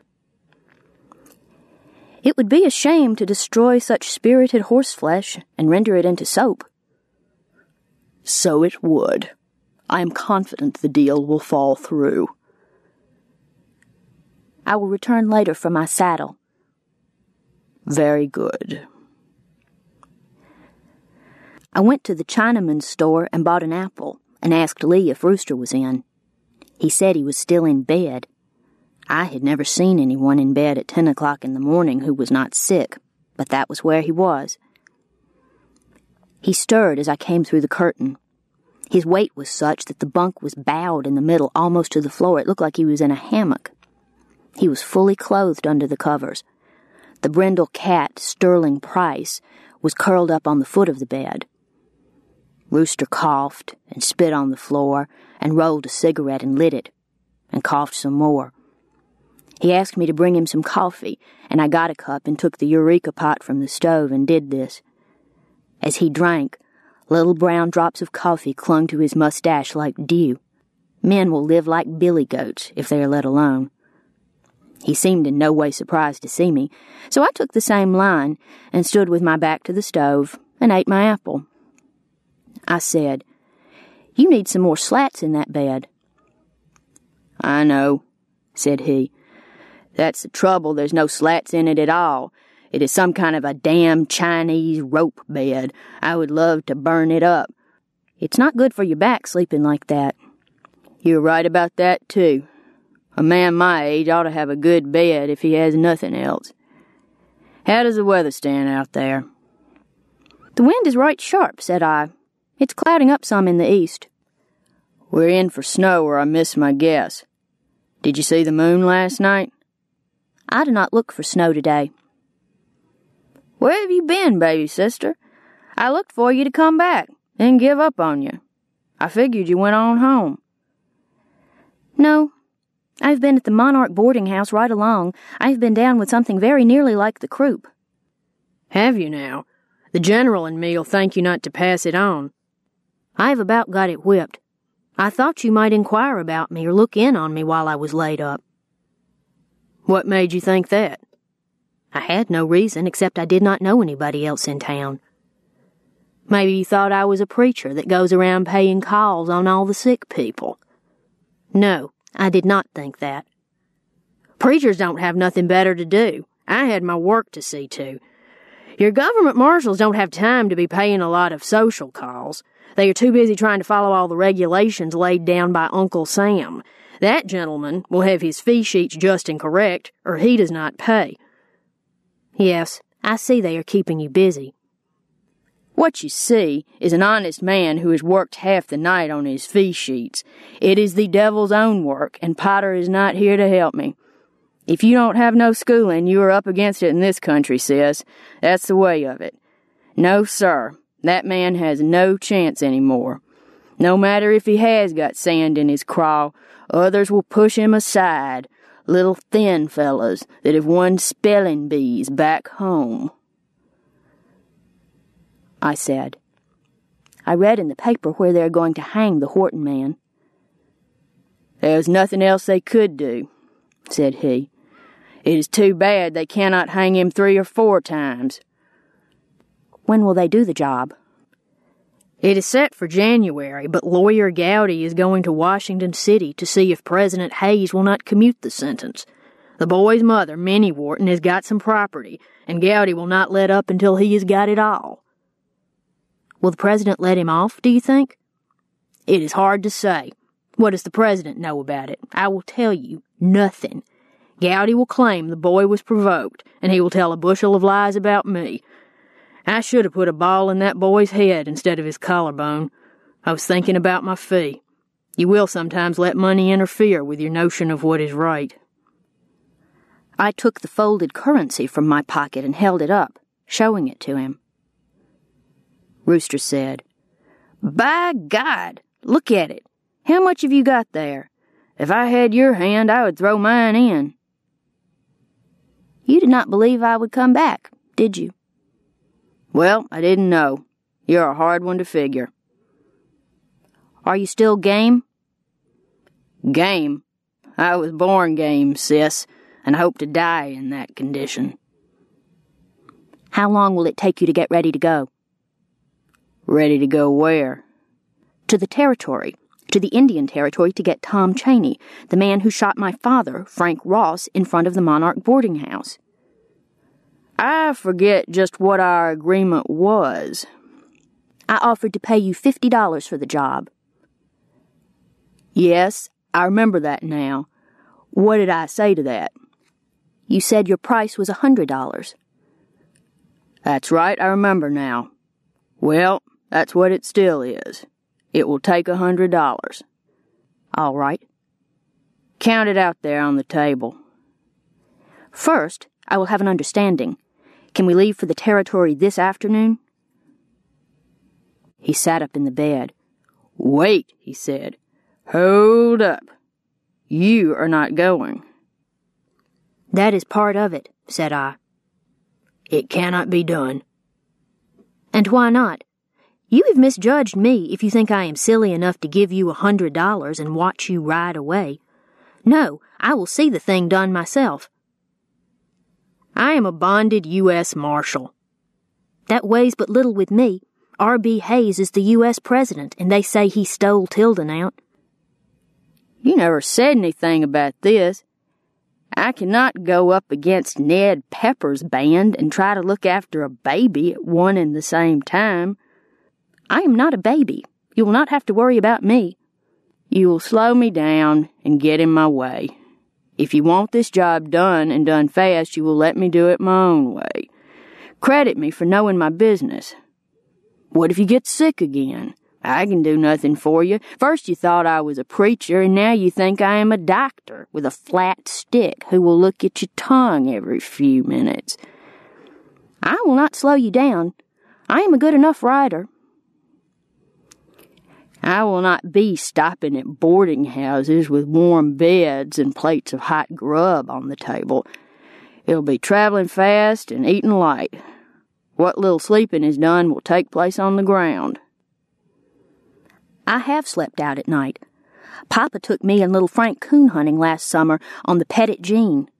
"It would be a shame to destroy such spirited horseflesh and render it into soap." "So it would. I am confident the deal will fall through." "I will return later for my saddle." "Very good." I went to the Chinaman's store and bought an apple and asked Lee if Rooster was in. He said he was still in bed. I had never seen anyone in bed at 10 o'clock in the morning who was not sick, but that was where he was. He stirred as I came through the curtain. His weight was such that the bunk was bowed in the middle almost to the floor. It looked like he was in a hammock. He was fully clothed under the covers. The brindle cat, Sterling Price, was curled up on the foot of the bed. Rooster coughed and spit on the floor and rolled a cigarette and lit it, and coughed some more. He asked me to bring him some coffee, and I got a cup and took the Eureka pot from the stove and did this. As he drank, little brown drops of coffee clung to his mustache like dew. Men will live like billy goats if they are let alone. He seemed in no way surprised to see me, so I took the same line and stood with my back to the stove and ate my apple. I said, "You need some more slats in that bed." "I know," said he. "That's the trouble. There's no slats in it at all. It is some kind of a damn Chinese rope bed. I would love to burn it up. It's not good for your back sleeping like that." "You're right about that, too. A man my age ought to have a good bed if he has nothing else. How does the weather stand out there?" "The wind is right sharp," said I. "It's clouding up some in the east." "We're in for snow or I missed my guess. Did you see the moon last night?" "I do not look for snow today." "Where have you been, baby sister? I looked for you to come back, then give up on you. I figured you went on home." "No, I've been at the Monarch boarding house right along. I've been down with something very nearly like the croup. Have you now? The General and me'll thank you not to pass it on. I've about got it whipped. I thought you might inquire about me or look in on me while I was laid up. What made you think that? I had no reason except I did not know anybody else in town. Maybe you thought I was a preacher that goes around paying calls on all the sick people. No, I did not think that. Preachers don't have nothing better to do. I had my work to see to. Your government marshals don't have time to be paying a lot of social calls. They are too busy trying to follow all the regulations laid down by Uncle Sam. That gentleman will have his fee sheets just and correct, or he does not pay. Yes, I see they are keeping you busy. What you see is an honest man who has worked half the night on his fee sheets. It is the devil's own work, and Potter is not here to help me. If you don't have no schooling, you are up against it in this country, sis. That's the way of it. No, sir, that man has no chance anymore. No matter if he has got sand in his craw, others will push him aside, little thin fellows that have won spelling bees back home. I said. I read in the paper where they're going to hang the Horton man. There's nothing else they could do, said he. It is too bad they cannot hang him 3 or 4 times. When will they do the job? It is set for January, but Lawyer Gowdy is going to Washington City to see if President Hayes will not commute the sentence. The boy's mother, Minnie Wharton, has got some property, and Gowdy will not let up until he has got it all. Will the president let him off, do you think? It is hard to say. What does the president know about it? I will tell you, nothing. Gowdy will claim the boy was provoked, and he will tell a bushel of lies about me. I should have put a ball in that boy's head instead of his collarbone. I was thinking about my fee. You will sometimes let money interfere with your notion of what is right. I took the folded currency from my pocket and held it up, showing it to him. Rooster said, "By God, look at it. How much have you got there? If I had your hand, I would throw mine in." You did not believe I would come back, did you? Well, I didn't know. You're a hard one to figure. Are you still game? Game? I was born game, sis, and hope to die in that condition. How long will it take you to get ready to go? Ready to go where? To the territory, to the Indian Territory to get Tom Cheney, the man who shot my father, Frank Ross, in front of the Monarch boarding house. I forget just what our agreement was. I offered to pay you $50 for the job. Yes, I remember that now. What did I say to that? You said your price was $100. That's right, I remember now. Well, that's what it still is. It will take $100. All right. Count it out there on the table. First, I will have an understanding. Can we leave for the territory this afternoon? He sat up in the bed. Wait, he said. Hold up. You are not going. That is part of it, said I. It cannot be done. And why not? You have misjudged me if you think I am silly enough to give you $100 and watch you ride away. No, I will see the thing done myself. I am a bonded U.S. Marshal. That weighs but little with me. R.B. Hayes is the U.S. President, and they say he stole Tilden out. You never said anything about this. I cannot go up against Ned Pepper's band and try to look after a baby at one and the same time. I am not a baby. You will not have to worry about me. You will slow me down and get in my way. If you want this job done and done fast, you will let me do it my own way. Credit me for knowing my business. What if you get sick again? I can do nothing for you. First you thought I was a preacher, and now you think I am a doctor with a flat stick who will look at your tongue every few minutes. I will not slow you down. I am a good enough rider. I will not be stopping at boarding houses with warm beds and plates of hot grub on the table. It'll be traveling fast and eating light. What little sleeping is done will take place on the ground. I have slept out at night. Papa took me and little Frank coon hunting last summer on the Pettit Jean.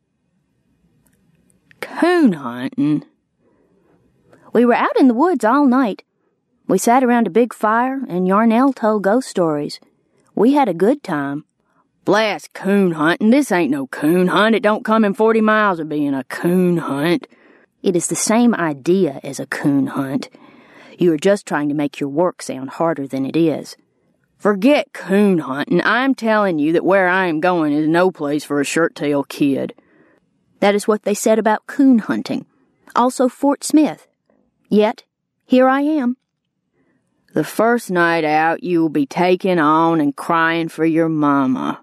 Coon hunting? We were out in the woods all night. We sat around a big fire, and Yarnell told ghost stories. We had a good time. Blast coon hunting. This ain't no coon hunt. It don't come in 40 miles of being a coon hunt. It is the same idea as a coon hunt. You are just trying to make your work sound harder than it is. Forget coon hunting. I'm telling you that where I am going is no place for a shirt-tail kid. That is what they said about coon hunting. Also Fort Smith. Yet, here I am. The first night out, you will be taking on and crying for your mama.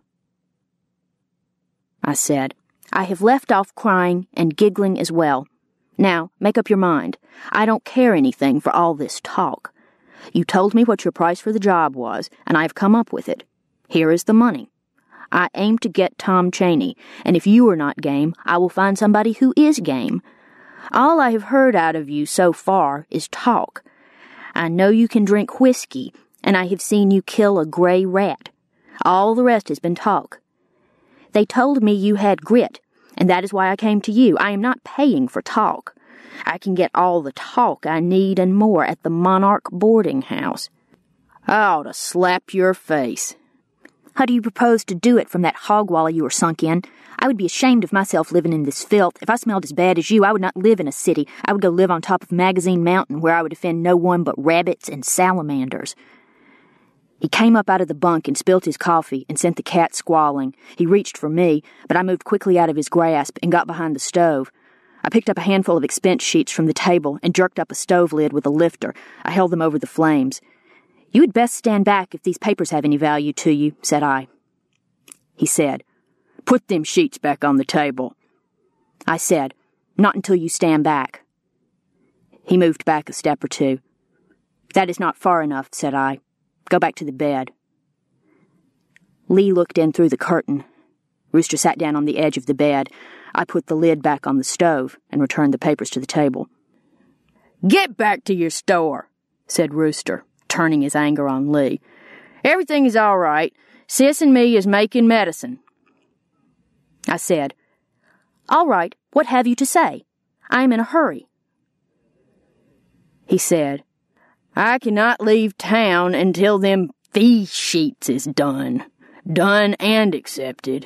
I said, I have left off crying and giggling as well. Now, make up your mind. I don't care anything for all this talk. You told me what your price for the job was, and I have come up with it. Here is the money. I aim to get Tom Chaney, and if you are not game, I will find somebody who is game. All I have heard out of you so far is talk. I know you can drink whiskey, and I have seen you kill a gray rat. All the rest has been talk. They told me you had grit, and that is why I came to you. I am not paying for talk. I can get all the talk I need and more at the Monarch boarding house. I ought to slap your face. How do you propose to do it from that hog wallow you are sunk in? I would be ashamed of myself living in this filth. If I smelled as bad as you, I would not live in a city. I would go live on top of Magazine Mountain, where I would offend no one but rabbits and salamanders. He came up out of the bunk and spilt his coffee and sent the cat squalling. He reached for me, but I moved quickly out of his grasp and got behind the stove. I picked up a handful of expense sheets from the table and jerked up a stove lid with a lifter. I held them over the flames. You had best stand back if these papers have any value to you, said I. He said, Put them sheets back on the table. I said, Not until you stand back. He moved back a step or two. That is not far enough, said I. Go back to the bed. Lee looked in through the curtain. Rooster sat down on the edge of the bed. I put the lid back on the stove and returned the papers to the table. Get back to your store, said Rooster, turning his anger on Lee. Everything is all right. Sis and me is making medicine. I said, All right, what have you to say? I am in a hurry. He said, I cannot leave town until them fee sheets is done. Done and accepted.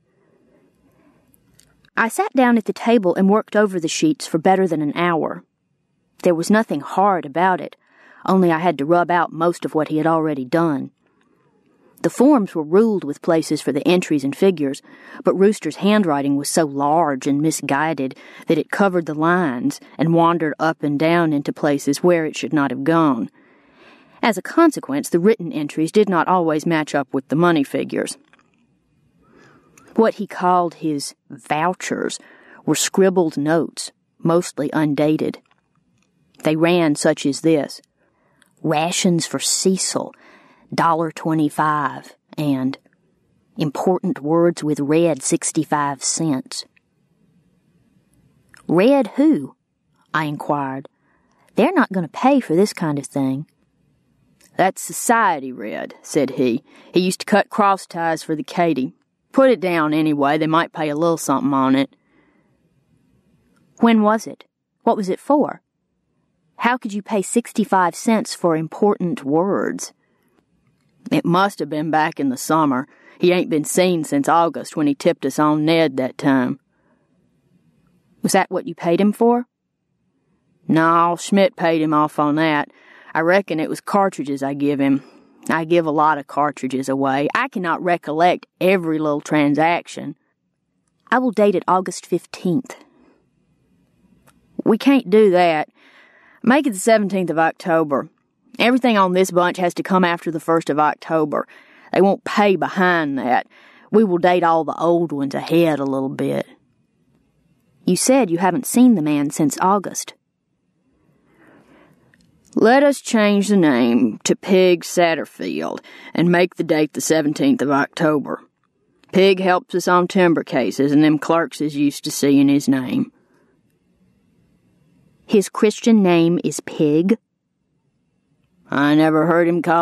I sat down at the table and worked over the sheets for better than an hour. There was nothing hard about it, only I had to rub out most of what he had already done. The forms were ruled with places for the entries and figures, but Rooster's handwriting was so large and misguided that it covered the lines and wandered up and down into places where it should not have gone. As a consequence, the written entries did not always match up with the money figures. What he called his vouchers were scribbled notes, mostly undated. They ran such as this: Rations for Cecil, $1.25, and Important Words with Red, 65 cents. Red who? I inquired. They're not going to pay for this kind of thing. That's society red, said he. He used to cut cross ties for the Katy. Put it down anyway, they might pay a little something on it. When was it? What was it for? How could you pay 65 cents for Important Words? It must have been back in the summer. He ain't been seen since August when he tipped us on Ned that time. Was that what you paid him for? No, Schmidt paid him off on that. I reckon it was cartridges I give him. I give a lot of cartridges away. I cannot recollect every little transaction. I will date it August 15th. We can't do that. Make it the 17th of October. Everything on this bunch has to come after the 1st of October. They won't pay behind that. We will date all the old ones ahead a little bit. You said you haven't seen the man since August. Let us change the name to Pig Satterfield and make the date the 17th of October. Pig helps us on timber cases, and them clerks is used to seeing his name. His Christian name is Pig? I never heard him call